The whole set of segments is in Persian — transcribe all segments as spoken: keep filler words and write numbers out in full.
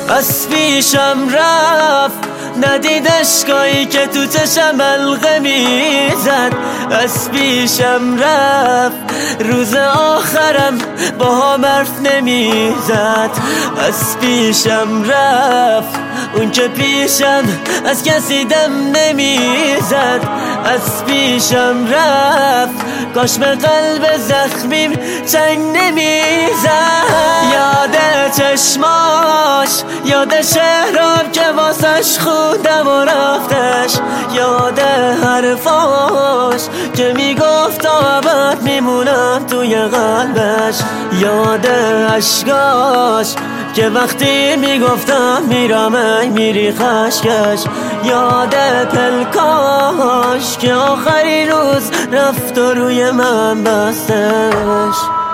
از پیشم رفت ندید اشکایی که تو چشم حلقه میزد. از پیشم رفت روز آخرم با هم حرف نمیزد. از پیشم رفت اون که پیشم از کسی دم نمیزد. از پیشم رفت کاش به قلب زخمیم چنگ نمیزد. یاد چشماش، یاد شهرام که واسش خودم و رفتش، یاد حرفاش که میگفت تا ابد میمونم توی قلبش، یاد عشقاش که وقتی میگفتم میرم ای میری خشکش، یاد پلکاش که آخری روز رفت و روی من بستش.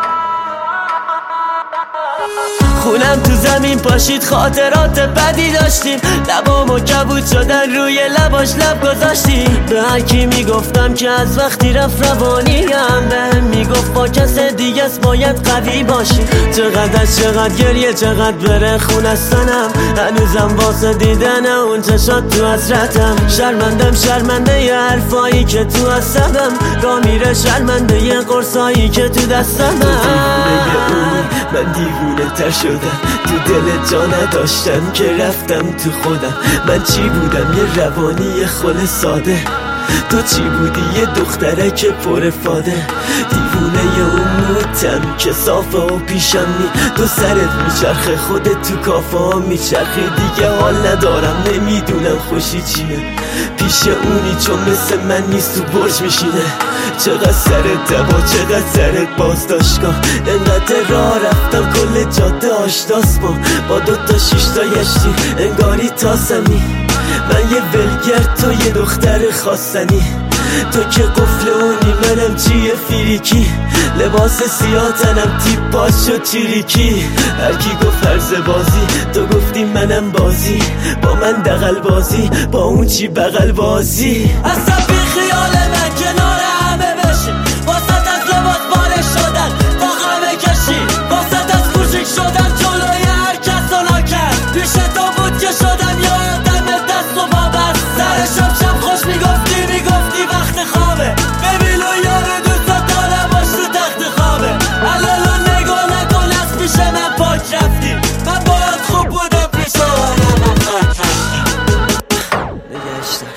خونم تو زمین پاشید، خاطرات بدی داشتیم، لبامو کبود شدن روی لباش لب گذاشتیم. به هر کی میگفتم که از وقتی رفت روانیم، بهم میگفت با کس دیگه است باید قوی باشی. چقدر از چقدر گریه، چقدر بره خون از تنم، هنوزم واسه دیدن اون چشات تو حسرتم. شرمندم شرمنده ی حرفایی که تو عصبم، راه میره شرمنده ی قرصایی که تو دستم. من دیوونه تر شدم، تو دل جا نداشتم که رفتم تو خودم. من چی بودم؟ یه روانی خل ساده، تو چی بودی؟ یه دختره که پر فاده. دیوونه ی اون موتم که صافه و پیشم نی، تو سرت میچرخه خودت تو کافه ها میچرخه. دیگه حال ندارم نمیدونم خوشی چیه، پیش اونی چون مثل من نیست تو برج میشینه. چقدر سرت دوا، چقدر سرت بازداشتگاه، انقدر راه رفتم کل جاده آشناس با با دوتا شیشتا یشتی انگاری تاسمی. من یه ولگرد، تو یه دختر خواستنی، تو که قفل اونی منم چیه فیریکی. لباس سیاه تنم تیپ باز شد چیریکی. هرکی گفت عرض بازی، تو گفتی منم بازی، با من دغل بازی، با اون چی بغل بازی. اصلا بی خیال من کنار همه بشی، واسط از لباس باره شدن با غمه کشی، واسط از کوچیک شدن جلوی هر کس و ناکر. پیش تو بود که شدم یادم دست و با بست، سر شب شب خوش میگفتی میگفتی وقت خوابه، ببین و یار دوست دارم باش تو تخت خوابه. الالو نگاه نکن از پیش من پاک رفتی، من باید خوب بودم پیش آنم من پاک رفتی. نگشتر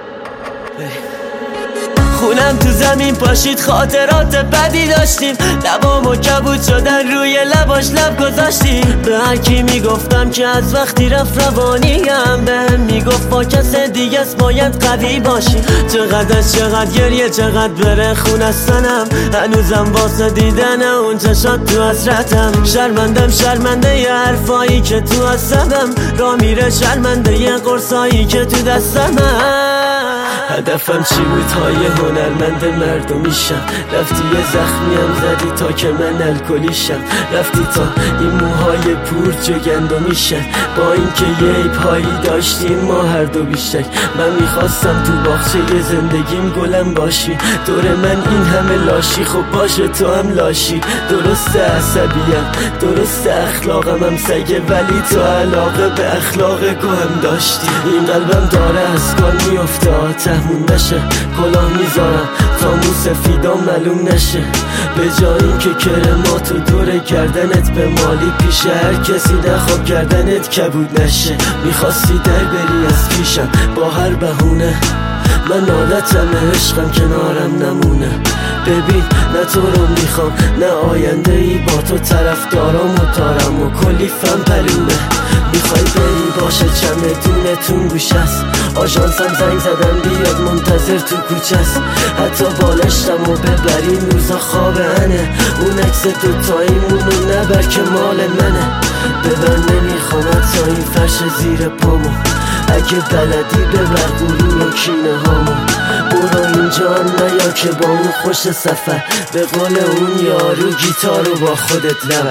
خونم تو زمین پاشید، خاطرات بدی داشتیم، لبامو کبود شدن روی لباش لب گذاشتیم. به هر کی میگفتم که از وقتی رفت روانیم، بهم میگفت با کس دیگه است باید قوی باشی. چقدر از چقدر گریه، چقدر بره خون از تنم، هنوزم واسه دیدن اون چشات تو حسرتم. شرمندم شرمنده ی حرفایی که تو عصبم، راه میره شرمنده ی قرصایی که تو دستم. هدفم چی بود؟ های هنرمند مردمیشم، رفتی یه زخمیم زدی تا که من الکلیشم، رفتی تا این موهای پور جگندمیشن، با اینکه یه عیب‌هایی داشتیم ما هر دو بیشتر. من میخواستم تو باغچه زندگیم گلم باشی، دور من این همه لاشی، خب باشه تو هم لاشی. درسته عصبیم، درسته اخلاقم هم سگه، ولی تو علاقه به اخلاق گوهم داشتی. این قلبم داره از کار میفته، آتمون نشه، کلاه میذارم تا مو سفیدا معلوم نشه. به جای این که کرماتو دور گردنت به مالی، پیش هر کسی نخواب گردنت کبود نشه. میخواستی در بری از پیشم با هر بهونه، من عادتم عشقم کنارم نمونه. ببین نه تو رو میخوام نه آینده ای، با تو طرف دارم و تارم و کلی فن پلونه. میخوای بری باشه چمدونتون گوش است، آژانسم زنگ زدن بیاد منتظر تو کوچه است. حتی بالشتم و ببریم روزا خواب انه، اون عکس دوتاییمونو نبر که مال منه. ببر نمیخوام حتی این فرش زیر پامو، اگه بلدی ببر غرور و کینه هامو. برو اینجا نیا که با اون خوش سفر، به قول اون یارو گیتارو با خودت نبر.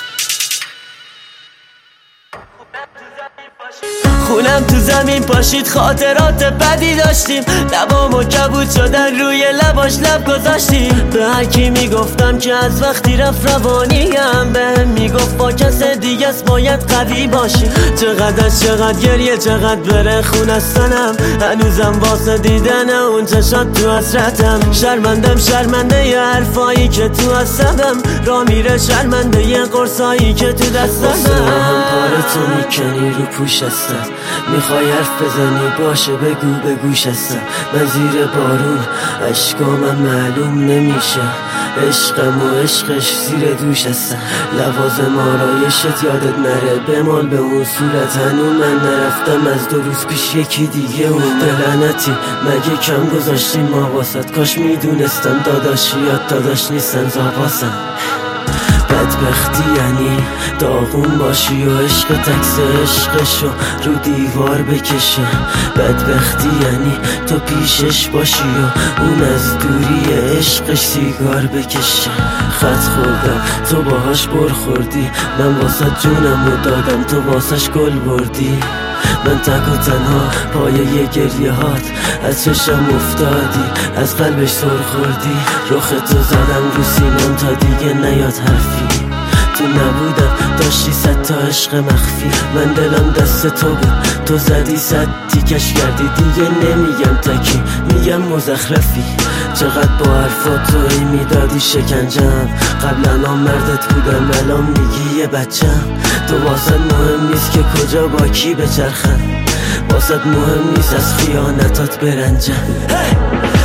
خونم تو زمین پاشید، خاطرات بدی داشتیم، لبامو کبود شدن روی لباش لب گذاشتیم. به هر کی میگفتم که از وقتی رفت روانیم، بهم میگفت گفت با کس دیگه است باید قوی باشی. چقدر از چقدر گریه چقدر بره خون از تنم، هنوزم واسه دیدن اون چشات تو حسرتم. شرمندم شرمنده ی حرفایی که تو عصبم، را میره شرمنده ی قرصایی که تو دستم. هم پاره تو میکنی رو پوش هستم، میخوای حرف بزنی باشه بگو به گوش هستم. من زیر بارون عشقامم معلوم نمیشه، عشقم و عشقش زیر دوش هستم. لوازم آرایشت یادت نره بمال به اون صورت، هنو من نرفتم از دو روز پیش یکی دیگه اون دلعنتی. مگه کم گذاشتیم ما واسد، کاش میدونستم داداشی یاد داداش نیستن زاباسم. بدبختی یعنی داغون باشی و عشق تکس عشقشو رو دیوار بکشه. بدبختی یعنی تو پیشش باشی و اون از دوری عشقش سیگار بکشه. خط خوردم تو باهاش برخوردی، من واسه جونمو دادم تو واسش گل بردی. من تک و تنها پایه گریه هات از چشم افتادی، از قلبش سر خوردی. رخ تو زدم رو سینم تا دیگه نیاد حرفی، تو نبودم داشتی صد تا عشق مخفی. من دلم دست تو بود تو زدی صد تیکش کردی، دیگه نمیگم تکی میگم مزخرفی. چقدر با حرفات توی میدادی شکنجم، قبلا هم مردت بودم الان میگی یه بچم. تو واسد مهم نیست که کجا با کی بچرخم، واسد مهم نیست از خیانتات برنجم. hey!